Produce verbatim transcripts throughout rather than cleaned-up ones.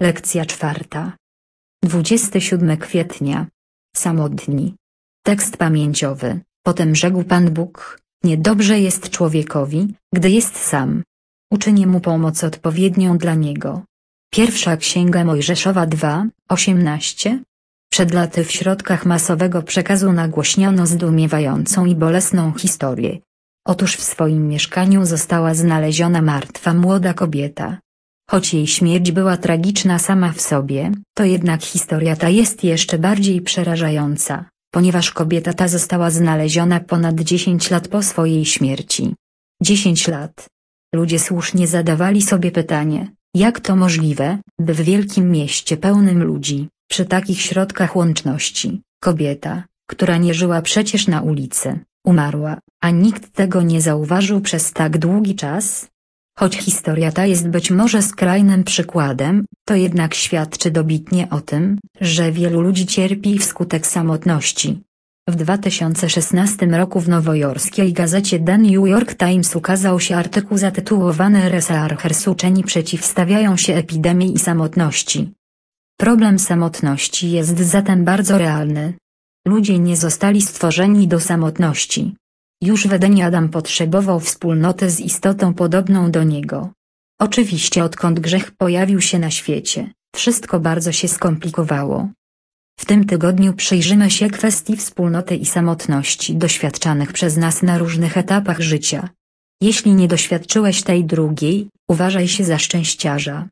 Lekcja czwarta. dwudziestego siódmego kwietnia. Samotni. Tekst pamięciowy. Potem rzekł Pan Bóg: niedobrze jest człowiekowi, gdy jest sam. Uczynię mu pomoc odpowiednią dla niego. Pierwsza Księga Mojżeszowa dwa, osiemnaście. Przed laty w środkach masowego przekazu nagłośniono zdumiewającą i bolesną historię. Otóż w swoim mieszkaniu została znaleziona martwa młoda kobieta. Choć jej śmierć była tragiczna sama w sobie, to jednak historia ta jest jeszcze bardziej przerażająca, ponieważ kobieta ta została znaleziona ponad dziesięć lat po swojej śmierci. dziesięć lat. Ludzie słusznie zadawali sobie pytanie, jak to możliwe, by w wielkim mieście pełnym ludzi, przy takich środkach łączności, kobieta, która nie żyła przecież na ulicy, umarła, a nikt tego nie zauważył przez tak długi czas? Choć historia ta jest być może skrajnym przykładem, to jednak świadczy dobitnie o tym, że wielu ludzi cierpi wskutek samotności. W dwa tysiące szesnastym roku w nowojorskiej gazecie The New York Times ukazał się artykuł zatytułowany Researchers uczeni przeciwstawiają się epidemii i samotności. Problem samotności jest zatem bardzo realny. Ludzie nie zostali stworzeni do samotności. Już w Edenie Adam potrzebował wspólnoty z istotą podobną do niego. Oczywiście odkąd grzech pojawił się na świecie, wszystko bardzo się skomplikowało. W tym tygodniu przyjrzymy się kwestii wspólnoty i samotności doświadczanych przez nas na różnych etapach życia. Jeśli nie doświadczyłeś tej drugiej, uważaj się za szczęściarza.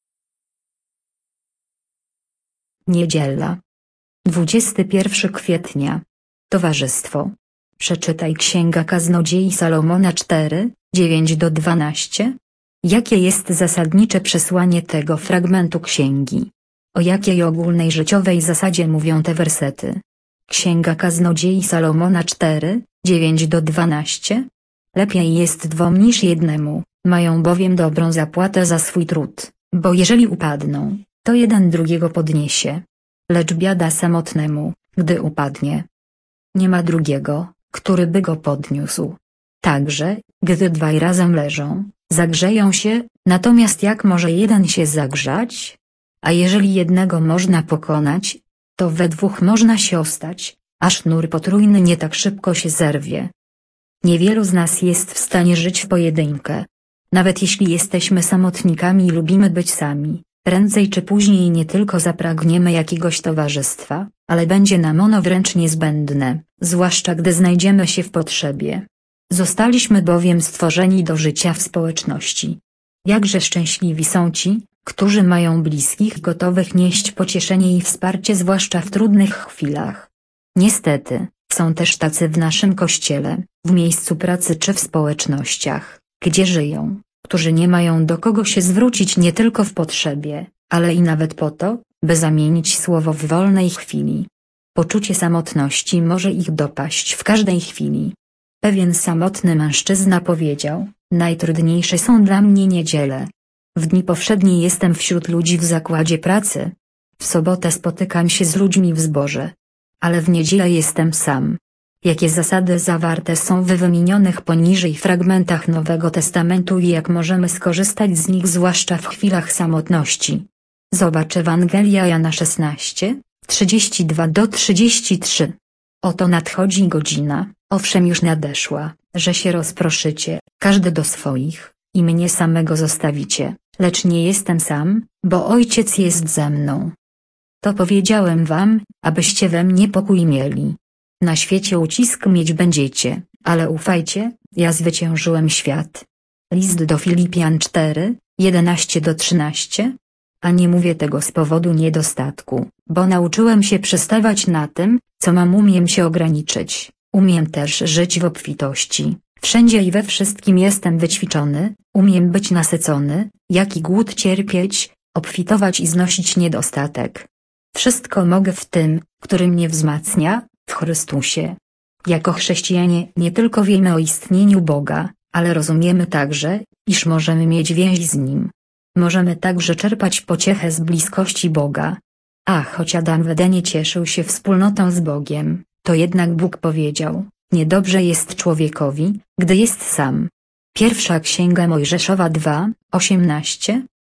Niedziela. dwudziestego pierwszego kwietnia. Towarzystwo. Przeczytaj Księga Kaznodziei Salomona cztery, dziewięć do dwunastu. Jakie jest zasadnicze przesłanie tego fragmentu księgi? O jakiej ogólnej życiowej zasadzie mówią te wersety? Księga Kaznodziei Salomona cztery, dziewięć do dwunastu. Lepiej jest dwom niż jednemu, mają bowiem dobrą zapłatę za swój trud, bo jeżeli upadną, to jeden drugiego podniesie. Lecz biada samotnemu, gdy upadnie. Nie ma drugiego, który by go podniósł. Także, gdy dwaj razem leżą, zagrzeją się, natomiast jak może jeden się zagrzać? A jeżeli jednego można pokonać, to we dwóch można się ostać, a sznur potrójny nie tak szybko się zerwie. Niewielu z nas jest w stanie żyć w pojedynkę. Nawet jeśli jesteśmy samotnikami i lubimy być sami, prędzej czy później nie tylko zapragniemy jakiegoś towarzystwa, ale będzie nam ono wręcz niezbędne, zwłaszcza gdy znajdziemy się w potrzebie. Zostaliśmy bowiem stworzeni do życia w społeczności. Jakże szczęśliwi są ci, którzy mają bliskich gotowych nieść pocieszenie i wsparcie zwłaszcza w trudnych chwilach. Niestety, są też tacy w naszym kościele, w miejscu pracy czy w społecznościach, gdzie żyją, którzy nie mają do kogo się zwrócić nie tylko w potrzebie, ale i nawet po to, by zamienić słowo w wolnej chwili. Poczucie samotności może ich dopaść w każdej chwili. Pewien samotny mężczyzna powiedział: najtrudniejsze są dla mnie niedziele. W dni powszednie jestem wśród ludzi w zakładzie pracy. W sobotę spotykam się z ludźmi w zborze. Ale w niedzielę jestem sam. Jakie zasady zawarte są w wymienionych poniżej fragmentach Nowego Testamentu i jak możemy skorzystać z nich zwłaszcza w chwilach samotności? Zobacz Ewangelia Jana szesnaście, trzydzieści dwa do trzydziestu trzech. Oto nadchodzi godzina, owszem już nadeszła, że się rozproszycie, każdy do swoich, i mnie samego zostawicie, lecz nie jestem sam, bo Ojciec jest ze mną. To powiedziałem wam, abyście we mnie pokój mieli. Na świecie ucisk mieć będziecie, ale ufajcie, ja zwyciężyłem świat. List do Filipian cztery, jedenaście do trzynastu. A nie mówię tego z powodu niedostatku, bo nauczyłem się przystawać na tym, co mam, umiem się ograniczyć, umiem też żyć w obfitości, wszędzie i we wszystkim jestem wyćwiczony, umiem być nasycony, jak i głód cierpieć, obfitować i znosić niedostatek. Wszystko mogę w tym, który mnie wzmacnia, w Chrystusie. Jako chrześcijanie nie tylko wiemy o istnieniu Boga, ale rozumiemy także, iż możemy mieć więź z Nim. Możemy także czerpać pociechę z bliskości Boga. A choć Adam w Edenie cieszył się wspólnotą z Bogiem, to jednak Bóg powiedział: niedobrze jest człowiekowi, gdy jest sam. Pierwsza Księga Mojżeszowa dwa, osiemnaście.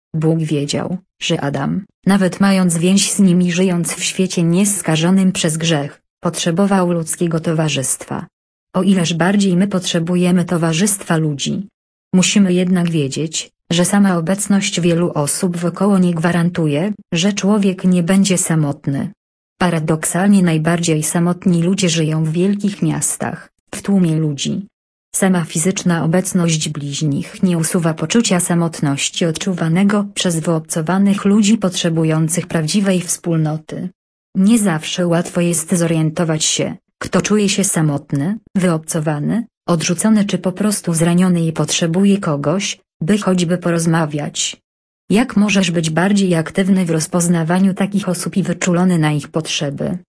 Bóg wiedział, że Adam, nawet mając więź z nim i żyjąc w świecie nieskażonym przez grzech, potrzebował ludzkiego towarzystwa. O ileż bardziej my potrzebujemy towarzystwa ludzi. Musimy jednak wiedzieć, że sama obecność wielu osób wokoło nie gwarantuje, że człowiek nie będzie samotny. Paradoksalnie najbardziej samotni ludzie żyją w wielkich miastach, w tłumie ludzi. Sama fizyczna obecność bliźnich nie usuwa poczucia samotności odczuwanego przez wyobcowanych ludzi potrzebujących prawdziwej wspólnoty. Nie zawsze łatwo jest zorientować się, kto czuje się samotny, wyobcowany, odrzucony czy po prostu zraniony i potrzebuje kogoś, by choćby porozmawiać. Jak możesz być bardziej aktywny w rozpoznawaniu takich osób i wyczulony na ich potrzeby?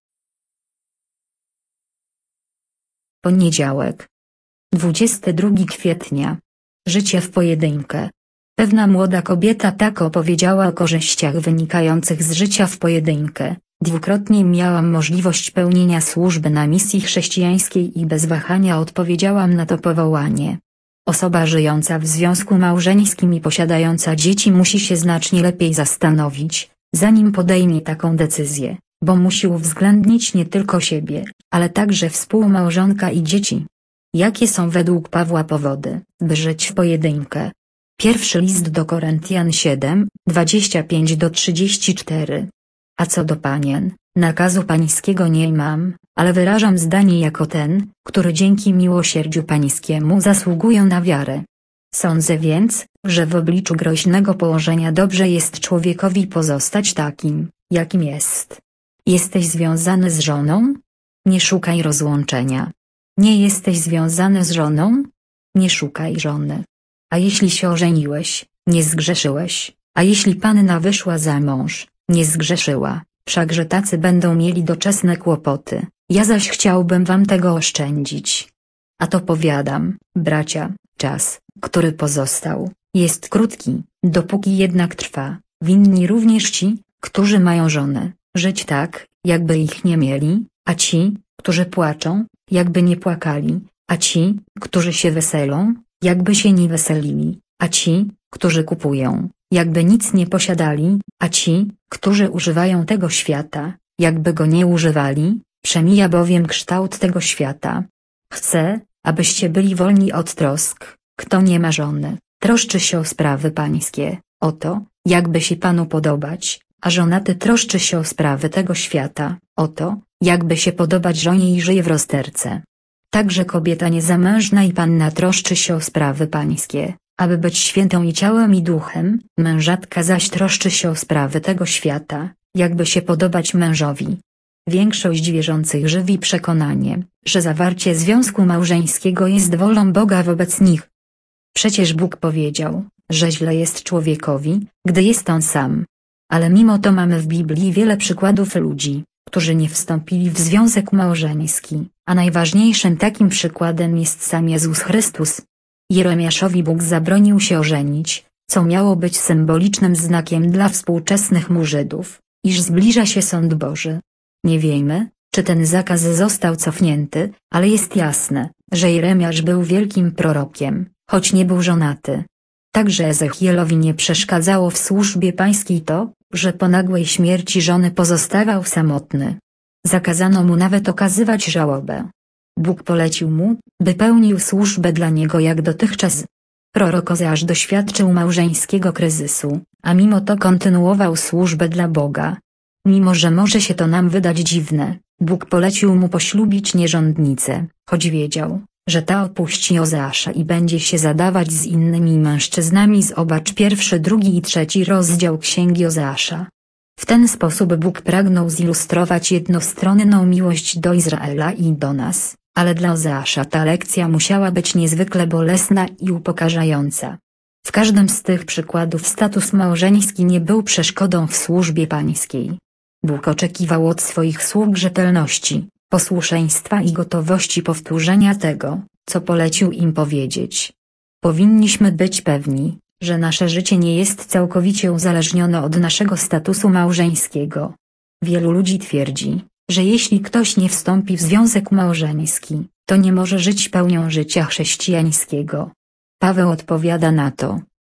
Poniedziałek. dwudziestego drugiego kwietnia. Życie w pojedynkę. Pewna młoda kobieta tak opowiedziała o korzyściach wynikających z życia w pojedynkę. Dwukrotnie miałam możliwość pełnienia służby na misji chrześcijańskiej i bez wahania odpowiedziałam na to powołanie. Osoba żyjąca w związku małżeńskim i posiadająca dzieci musi się znacznie lepiej zastanowić, zanim podejmie taką decyzję, bo musi uwzględnić nie tylko siebie, ale także współmałżonka i dzieci. Jakie są według Pawła powody, by żyć w pojedynkę? Pierwszy list do Koryntian siedem, dwadzieścia pięć do trzydziestu czterech. A co do panien, nakazu pańskiego nie mam, ale wyrażam zdanie jako ten, który dzięki miłosierdziu pańskiemu zasługują na wiarę. Sądzę więc, że w obliczu groźnego położenia dobrze jest człowiekowi pozostać takim, jakim jest. Jesteś związany z żoną? Nie szukaj rozłączenia. Nie jesteś związany z żoną? Nie szukaj żony. A jeśli się ożeniłeś, nie zgrzeszyłeś, a jeśli panna wyszła za mąż, nie zgrzeszyła, wszakże tacy będą mieli doczesne kłopoty, ja zaś chciałbym wam tego oszczędzić. A to powiadam, bracia, czas, który pozostał, jest krótki, dopóki jednak trwa, winni również ci, którzy mają żonę, żyć tak, jakby ich nie mieli, a ci, którzy płaczą, jakby nie płakali, a ci, którzy się weselą, jakby się nie weselili, a ci, którzy kupują, jakby nic nie posiadali, a ci, którzy używają tego świata, jakby go nie używali, przemija bowiem kształt tego świata. Chcę, abyście byli wolni od trosk, kto nie ma żony, troszczy się o sprawy pańskie, o to, jakby się Panu podobać, a żonaty troszczy się o sprawy tego świata, o to, jakby się podobać żonie i żyje w rozterce. Także kobieta niezamężna i panna troszczy się o sprawy pańskie, aby być świętą i ciałem i duchem, mężatka zaś troszczy się o sprawy tego świata, jakby się podobać mężowi. Większość wierzących żywi przekonanie, że zawarcie związku małżeńskiego jest wolą Boga wobec nich. Przecież Bóg powiedział, że źle jest człowiekowi, gdy jest on sam. Ale mimo to mamy w Biblii wiele przykładów ludzi, którzy nie wstąpili w związek małżeński, a najważniejszym takim przykładem jest sam Jezus Chrystus. Jeremiaszowi Bóg zabronił się ożenić, co miało być symbolicznym znakiem dla współczesnych mu Żydów, iż zbliża się sąd Boży. Nie wiemy, czy ten zakaz został cofnięty, ale jest jasne, że Jeremiasz był wielkim prorokiem, choć nie był żonaty. Także Ezechielowi nie przeszkadzało w służbie pańskiej to, że po nagłej śmierci żony pozostawał samotny. Zakazano mu nawet okazywać żałobę. Bóg polecił mu, by pełnił służbę dla niego jak dotychczas. Prorok Ozeasz doświadczył małżeńskiego kryzysu, a mimo to kontynuował służbę dla Boga. Mimo że może się to nam wydać dziwne, Bóg polecił mu poślubić nierządnicę, choć wiedział, że ta opuści Ozeasza i będzie się zadawać z innymi mężczyznami. Zobacz pierwszy, drugi i trzeci rozdział Księgi Ozeasza. W ten sposób Bóg pragnął zilustrować jednostronną miłość do Izraela i do nas, ale dla Ozeasza ta lekcja musiała być niezwykle bolesna i upokarzająca. W każdym z tych przykładów status małżeński nie był przeszkodą w służbie pańskiej. Bóg oczekiwał od swoich sług rzetelności, posłuszeństwa i gotowości powtórzenia tego, co polecił im powiedzieć. Powinniśmy być pewni, że nasze życie nie jest całkowicie uzależnione od naszego statusu małżeńskiego. Wielu ludzi twierdzi, że jeśli ktoś nie wstąpi w związek małżeński, to nie może żyć pełnią życia chrześcijańskiego. Paweł odpowiada na to: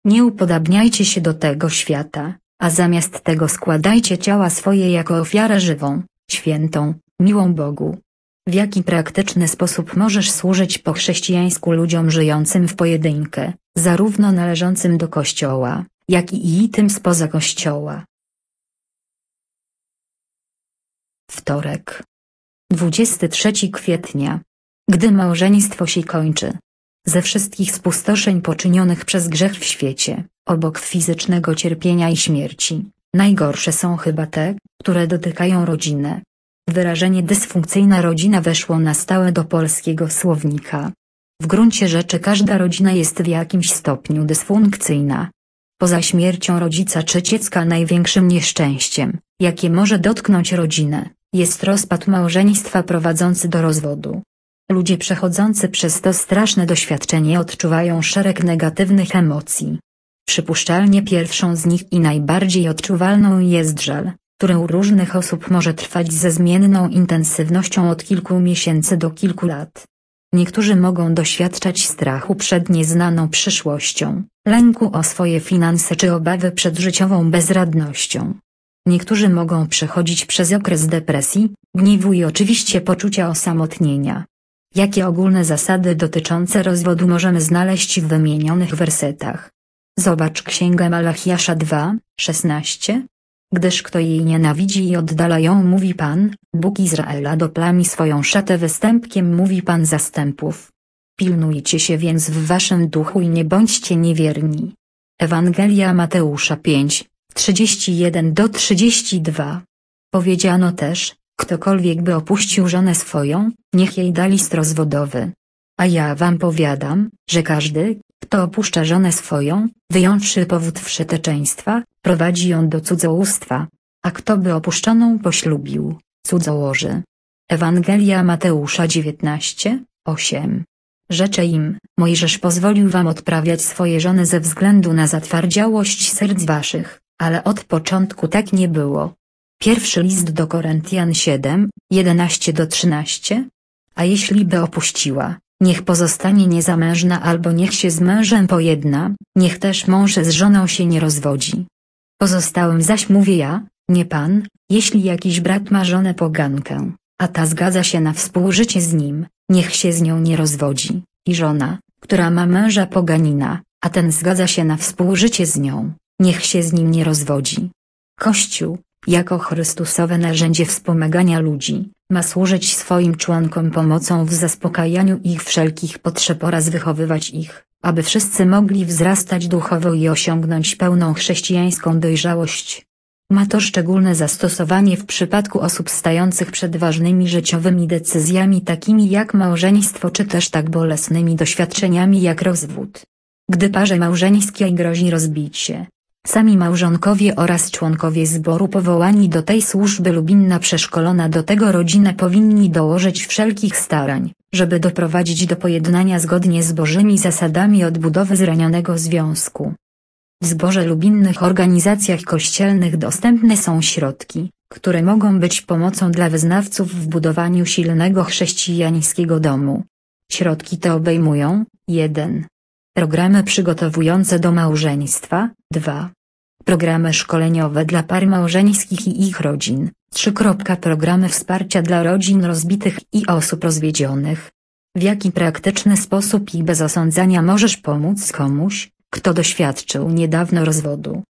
Nie upodabniajcie się do tego świata, a zamiast tego składajcie ciała swoje jako ofiarę żywą, świętą, miłą Bogu. W jaki praktyczny sposób możesz służyć po chrześcijańsku ludziom żyjącym w pojedynkę, zarówno należącym do Kościoła, jak i tym spoza Kościoła? Wtorek. dwudziestego trzeciego kwietnia. Gdy małżeństwo się kończy. Ze wszystkich spustoszeń poczynionych przez grzech w świecie, obok fizycznego cierpienia i śmierci, najgorsze są chyba te, które dotykają rodzinę. Wyrażenie dysfunkcyjna rodzina weszło na stałe do polskiego słownika. W gruncie rzeczy każda rodzina jest w jakimś stopniu dysfunkcyjna. Poza śmiercią rodzica czy dziecka największym nieszczęściem, jakie może dotknąć rodzinę, jest rozpad małżeństwa prowadzący do rozwodu. Ludzie przechodzący przez to straszne doświadczenie odczuwają szereg negatywnych emocji. Przypuszczalnie pierwszą z nich i najbardziej odczuwalną jest żal, który u różnych osób może trwać ze zmienną intensywnością od kilku miesięcy do kilku lat. Niektórzy mogą doświadczać strachu przed nieznaną przyszłością, lęku o swoje finanse czy obawy przed życiową bezradnością. Niektórzy mogą przechodzić przez okres depresji, gniewu i oczywiście poczucia osamotnienia. Jakie ogólne zasady dotyczące rozwodu możemy znaleźć w wymienionych wersetach? Zobacz Księgę Malachiasza dwa, szesnaście. Gdyż kto jej nienawidzi i oddala ją, mówi Pan, Bóg Izraela, doplami swoją szatę występkiem, mówi Pan zastępów. Pilnujcie się więc w waszym duchu i nie bądźcie niewierni. Ewangelia Mateusza pięć, trzydzieści jeden do trzydziestu dwóch. Powiedziano też, ktokolwiek by opuścił żonę swoją, niech jej da list rozwodowy. A ja wam powiadam, że każdy, kto opuszcza żonę swoją, wyjąwszy powód wszeteczeństwa, prowadzi ją do cudzołóstwa, a kto by opuszczoną poślubił, cudzołoży. Ewangelia Mateusza dziewiętnaście, osiem. Rzecze im, Mojżesz pozwolił wam odprawiać swoje żony ze względu na zatwardziałość serc waszych, ale od początku tak nie było. Pierwszy list do Koryntian siedem, jedenaście do trzynastu. A jeśli by opuściła, niech pozostanie niezamężna albo niech się z mężem pojedna, niech też mąż z żoną się nie rozwodzi. Pozostałym zaś mówię ja, nie Pan, jeśli jakiś brat ma żonę pogankę, a ta zgadza się na współżycie z nim, niech się z nią nie rozwodzi, i żona, która ma męża poganina, a ten zgadza się na współżycie z nią, niech się z nim nie rozwodzi. Kościół, jako Chrystusowe narzędzie wspomagania ludzi, ma służyć swoim członkom pomocą w zaspokajaniu ich wszelkich potrzeb oraz wychowywać ich, aby wszyscy mogli wzrastać duchowo i osiągnąć pełną chrześcijańską dojrzałość. Ma to szczególne zastosowanie w przypadku osób stających przed ważnymi życiowymi decyzjami takimi jak małżeństwo czy też tak bolesnymi doświadczeniami jak rozwód. Gdy parze małżeńskiej grozi rozbicie, sami małżonkowie oraz członkowie zboru powołani do tej służby lub inna przeszkolona do tego rodzina powinni dołożyć wszelkich starań, żeby doprowadzić do pojednania zgodnie z Bożymi zasadami odbudowy zranionego związku. W zborze lub innych organizacjach kościelnych dostępne są środki, które mogą być pomocą dla wyznawców w budowaniu silnego chrześcijańskiego domu. Środki te obejmują jeden. Programy przygotowujące do małżeństwa, dwa. Programy szkoleniowe dla par małżeńskich i ich rodzin, trzy. Programy wsparcia dla rodzin rozbitych i osób rozwiedzionych. W jaki praktyczny sposób i bez osądzania możesz pomóc komuś, kto doświadczył niedawno rozwodu?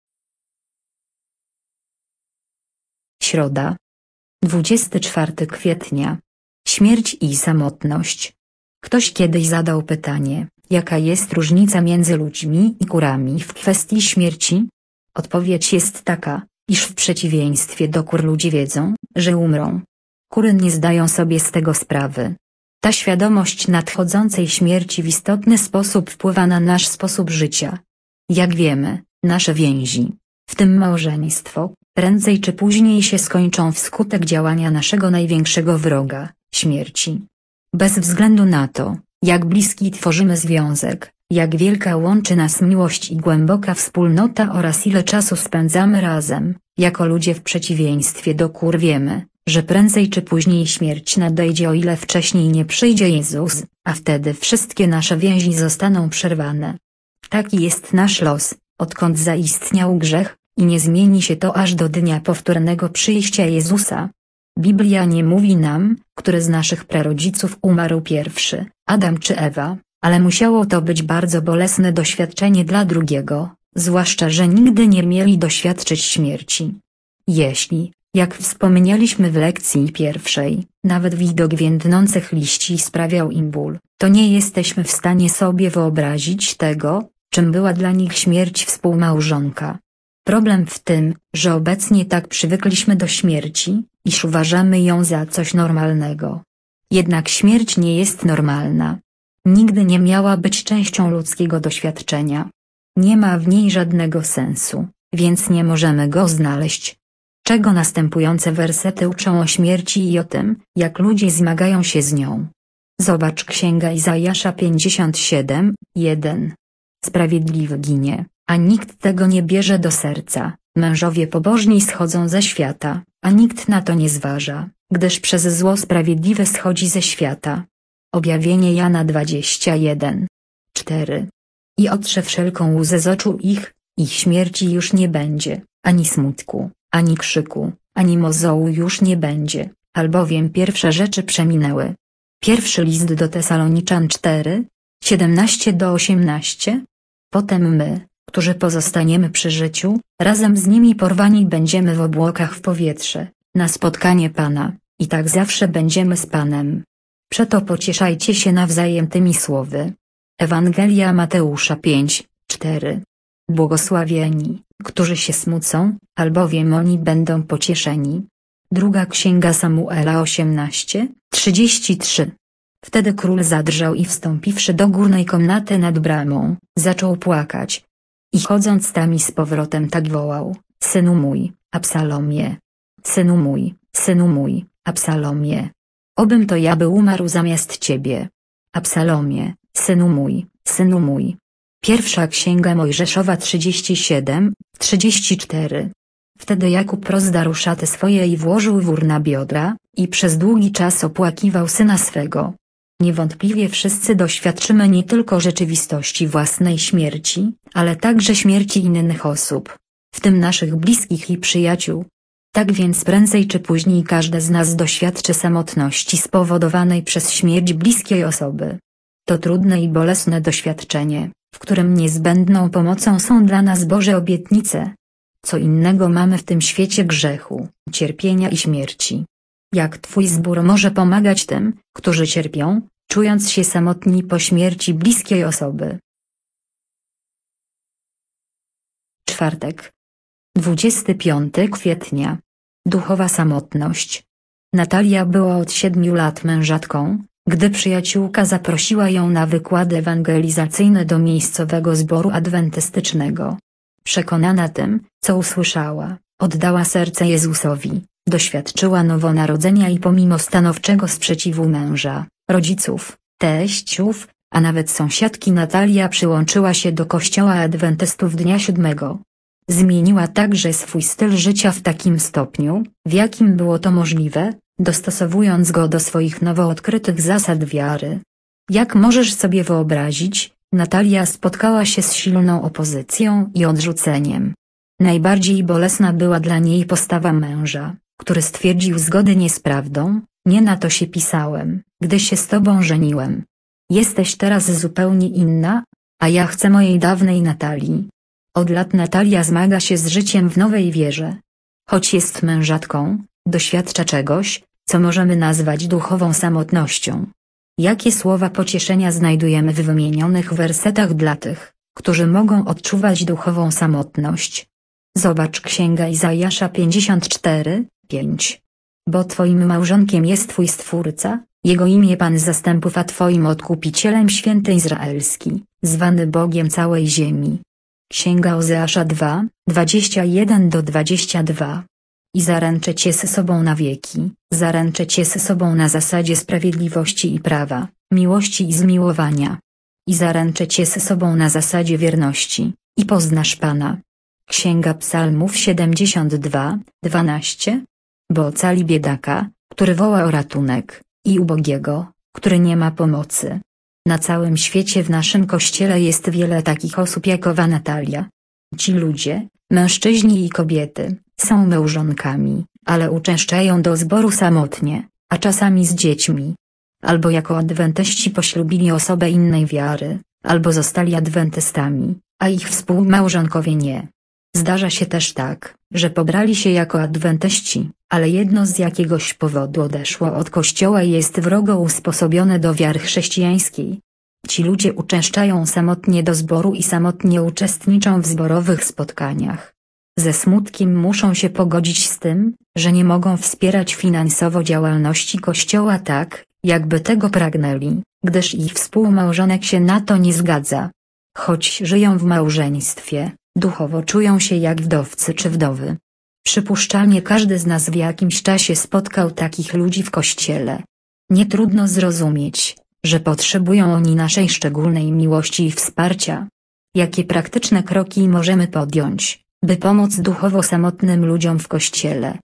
Środa. dwudziestego czwartego kwietnia. Śmierć i samotność. Ktoś kiedyś zadał pytanie, jaka jest różnica między ludźmi i kurami w kwestii śmierci? Odpowiedź jest taka, iż w przeciwieństwie do kur ludzie wiedzą, że umrą. Kury nie zdają sobie z tego sprawy. Ta świadomość nadchodzącej śmierci w istotny sposób wpływa na nasz sposób życia. Jak wiemy, nasze więzi, w tym małżeństwo, prędzej czy później się skończą wskutek działania naszego największego wroga, śmierci. Bez względu na to, jak bliski tworzymy związek, jak wielka łączy nas miłość i głęboka wspólnota oraz ile czasu spędzamy razem, jako ludzie w przeciwieństwie do kur wiemy, że prędzej czy później śmierć nadejdzie, o ile wcześniej nie przyjdzie Jezus, a wtedy wszystkie nasze więzi zostaną przerwane. Taki jest nasz los, odkąd zaistniał grzech, i nie zmieni się to aż do dnia powtórnego przyjścia Jezusa. Biblia nie mówi nam, który z naszych prarodziców umarł pierwszy, Adam czy Ewa, ale musiało to być bardzo bolesne doświadczenie dla drugiego, zwłaszcza że nigdy nie mieli doświadczyć śmierci. Jeśli, jak wspomnieliśmy w lekcji pierwszej, nawet widok więdnących liści sprawiał im ból, to nie jesteśmy w stanie sobie wyobrazić tego, czym była dla nich śmierć współmałżonka. Problem w tym, że obecnie tak przywykliśmy do śmierci, iż uważamy ją za coś normalnego. Jednak śmierć nie jest normalna. Nigdy nie miała być częścią ludzkiego doświadczenia. Nie ma w niej żadnego sensu, więc nie możemy go znaleźć. Czego następujące wersety uczą o śmierci i o tym, jak ludzie zmagają się z nią. Zobacz Księga Izajasza pięćdziesiąt siedem, jeden. Sprawiedliwy ginie, a nikt tego nie bierze do serca, mężowie pobożni schodzą ze świata, a nikt na to nie zważa, gdyż przez zło sprawiedliwy schodzi ze świata. Objawienie Jana dwadzieścia jeden, cztery. I otrze wszelką łzę z oczu ich, ich śmierci już nie będzie, ani smutku, ani krzyku, ani mozołu już nie będzie, albowiem pierwsze rzeczy przeminęły. Pierwszy list do Tesaloniczan cztery, siedemnaście do osiemnastu. Potem my, którzy pozostaniemy przy życiu, razem z nimi porwani będziemy w obłokach w powietrze, na spotkanie Pana, i tak zawsze będziemy z Panem. Przeto pocieszajcie się nawzajem tymi słowy. Ewangelia Mateusza pięć, cztery. Błogosławieni, którzy się smucą, albowiem oni będą pocieszeni. Druga Księga Samuela osiemnaście, trzydzieści trzy. Wtedy król zadrżał i wstąpiwszy do górnej komnaty nad bramą, zaczął płakać. I chodząc tam i z powrotem tak wołał: Synu mój, Absalomie! Synu mój, synu mój, Absalomie! Obym to ja by umarł zamiast ciebie. Absalomie, synu mój, synu mój. Pierwsza Księga Mojżeszowa trzydzieści siedem, trzydzieści cztery. Wtedy Jakub rozdarł szaty swoje i włożył wór na biodra, i przez długi czas opłakiwał syna swego. Niewątpliwie wszyscy doświadczymy nie tylko rzeczywistości własnej śmierci, ale także śmierci innych osób, w tym naszych bliskich i przyjaciół. Tak więc prędzej czy później każdy z nas doświadczy samotności spowodowanej przez śmierć bliskiej osoby. To trudne i bolesne doświadczenie, w którym niezbędną pomocą są dla nas Boże obietnice. Co innego mamy w tym świecie grzechu, cierpienia i śmierci. Jak Twój zbór może pomagać tym, którzy cierpią, czując się samotni po śmierci bliskiej osoby? Czwartek. dwudziestego piątego kwietnia. Duchowa samotność. Natalia była od siedmiu lat mężatką, gdy przyjaciółka zaprosiła ją na wykłady ewangelizacyjne do miejscowego zboru adwentystycznego. Przekonana tym, co usłyszała, oddała serce Jezusowi, doświadczyła nowonarodzenia i pomimo stanowczego sprzeciwu męża, rodziców, teściów, a nawet sąsiadki Natalia przyłączyła się do kościoła adwentystów dnia siódmego. Zmieniła także swój styl życia w takim stopniu, w jakim było to możliwe, dostosowując go do swoich nowo odkrytych zasad wiary. Jak możesz sobie wyobrazić, Natalia spotkała się z silną opozycją i odrzuceniem. Najbardziej bolesna była dla niej postawa męża, który stwierdził zgodnie z prawdą: nie na to się pisałem, gdy się z tobą żeniłem. Jesteś teraz zupełnie inna, a ja chcę mojej dawnej Natalii. Od lat Natalia zmaga się z życiem w nowej wierze. Choć jest mężatką, doświadcza czegoś, co możemy nazwać duchową samotnością. Jakie słowa pocieszenia znajdujemy w wymienionych wersetach dla tych, którzy mogą odczuwać duchową samotność? Zobacz Księga Izajasza pięćdziesiąt cztery, pięć. Bo Twoim małżonkiem jest Twój Stwórca, Jego imię Pan zastępów, a Twoim Odkupicielem Święty Izraelski, zwany Bogiem całej ziemi. Księga Ozeasza dwa, dwadzieścia jeden do dwudziestu dwóch. I zaręczę Cię z sobą na wieki, zaręczę Cię z sobą na zasadzie sprawiedliwości i prawa, miłości i zmiłowania. I zaręczę Cię z sobą na zasadzie wierności, i poznasz Pana. Księga Psalmów siedemdziesiąt dwa, dwanaście. Bo ocali biedaka, który woła o ratunek, i ubogiego, który nie ma pomocy. Na całym świecie w naszym kościele jest wiele takich osób jak owa Natalia. Ci ludzie, mężczyźni i kobiety, są małżonkami, ale uczęszczają do zboru samotnie, a czasami z dziećmi. Albo jako adwentyści poślubili osobę innej wiary, albo zostali adwentystami, a ich współmałżonkowie nie. Zdarza się też tak, że pobrali się jako adwentyści, ale jedno z jakiegoś powodu odeszło od kościoła i jest wrogo usposobione do wiary chrześcijańskiej. Ci ludzie uczęszczają samotnie do zboru i samotnie uczestniczą w zborowych spotkaniach. Ze smutkiem muszą się pogodzić z tym, że nie mogą wspierać finansowo działalności kościoła tak, jakby tego pragnęli, gdyż ich współmałżonek się na to nie zgadza. Choć żyją w małżeństwie, duchowo czują się jak wdowcy czy wdowy. Przypuszczalnie każdy z nas w jakimś czasie spotkał takich ludzi w kościele. Nie trudno zrozumieć, że potrzebują oni naszej szczególnej miłości i wsparcia. Jakie praktyczne kroki możemy podjąć, by pomóc duchowo samotnym ludziom w kościele?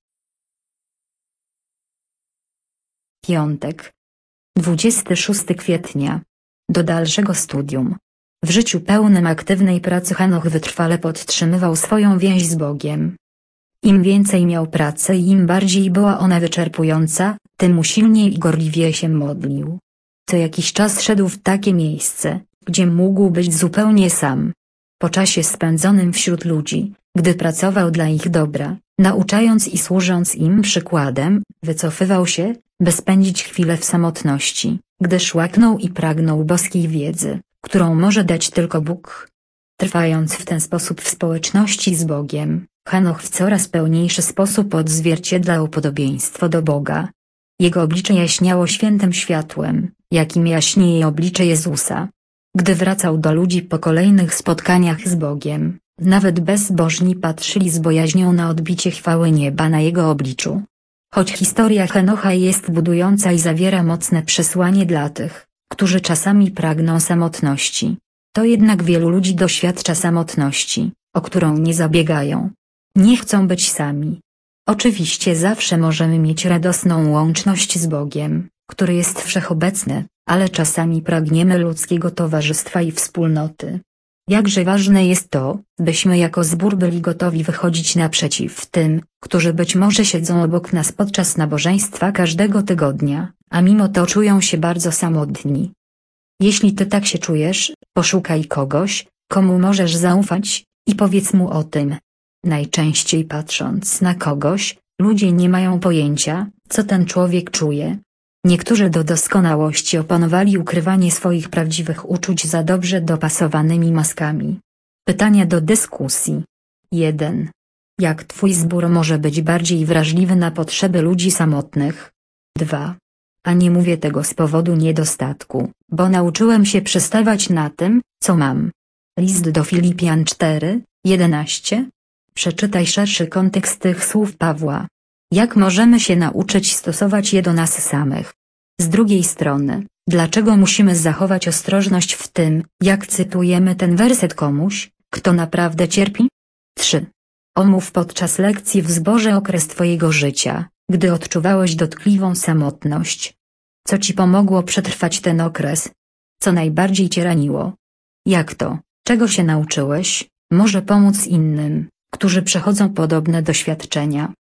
Piątek. dwudziestego szóstego kwietnia. Do dalszego studium. W życiu pełnym aktywnej pracy Henoch wytrwale podtrzymywał swoją więź z Bogiem. Im więcej miał pracy i im bardziej była ona wyczerpująca, tym usilniej i gorliwie się modlił. Co jakiś czas szedł w takie miejsce, gdzie mógł być zupełnie sam. Po czasie spędzonym wśród ludzi, gdy pracował dla ich dobra, nauczając i służąc im przykładem, wycofywał się, by spędzić chwilę w samotności, gdyż łaknął i pragnął boskiej wiedzy, którą może dać tylko Bóg. Trwając w ten sposób w społeczności z Bogiem, Henoch w coraz pełniejszy sposób odzwierciedlał podobieństwo do Boga. Jego oblicze jaśniało świętym światłem, jakim jaśnieje oblicze Jezusa. Gdy wracał do ludzi po kolejnych spotkaniach z Bogiem, nawet bezbożni patrzyli z bojaźnią na odbicie chwały nieba na jego obliczu. Choć historia Henocha jest budująca i zawiera mocne przesłanie dla tych, którzy czasami pragną samotności, to jednak wielu ludzi doświadcza samotności, o którą nie zabiegają. Nie chcą być sami. Oczywiście zawsze możemy mieć radosną łączność z Bogiem, który jest wszechobecny, ale czasami pragniemy ludzkiego towarzystwa i wspólnoty. Jakże ważne jest to, byśmy jako zbór byli gotowi wychodzić naprzeciw tym, którzy być może siedzą obok nas podczas nabożeństwa każdego tygodnia, a mimo to czują się bardzo samotni. Jeśli ty tak się czujesz, poszukaj kogoś, komu możesz zaufać, i powiedz mu o tym. Najczęściej patrząc na kogoś, ludzie nie mają pojęcia, co ten człowiek czuje. Niektórzy do doskonałości opanowali ukrywanie swoich prawdziwych uczuć za dobrze dopasowanymi maskami. Pytania do dyskusji. jeden. Jak twój zbór może być bardziej wrażliwy na potrzeby ludzi samotnych? dwa. A nie mówię tego z powodu niedostatku, bo nauczyłem się przestawać na tym, co mam. List do Filipian cztery, jedenaście. Przeczytaj szerszy kontekst tych słów Pawła. Jak możemy się nauczyć stosować je do nas samych? Z drugiej strony, dlaczego musimy zachować ostrożność w tym, jak cytujemy ten werset komuś, kto naprawdę cierpi? trzy. Omów podczas lekcji w zborze okres twojego życia, gdy odczuwałeś dotkliwą samotność. Co ci pomogło przetrwać ten okres? Co najbardziej cię raniło? Jak to, czego się nauczyłeś, może pomóc innym, którzy przechodzą podobne doświadczenia?